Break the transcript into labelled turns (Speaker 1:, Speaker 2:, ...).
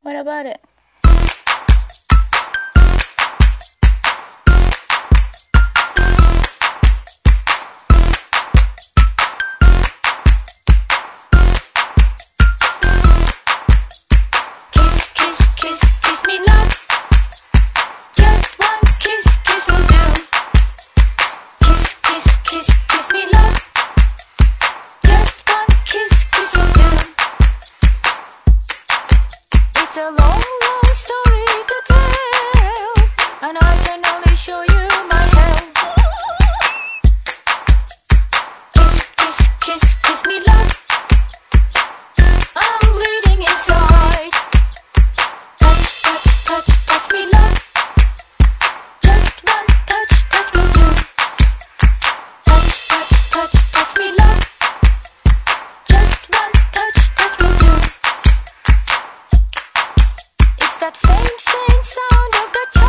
Speaker 1: What about it? Kiss, kiss, kiss, kiss me, love. Just one kiss, kiss will do. Kiss, kiss, kiss, kiss me, love. Just one kiss, kiss will do. It's a long, long story to tell, and I can only show you my hell. Kiss, kiss, kiss, kiss me, love. I'm bleeding inside. Touch, touch, touch, touch me, love. Just one touch, touch will do. Touch, touch, touch, touch me, love. Just one touch, touch will do. It's that faint, faint sound of the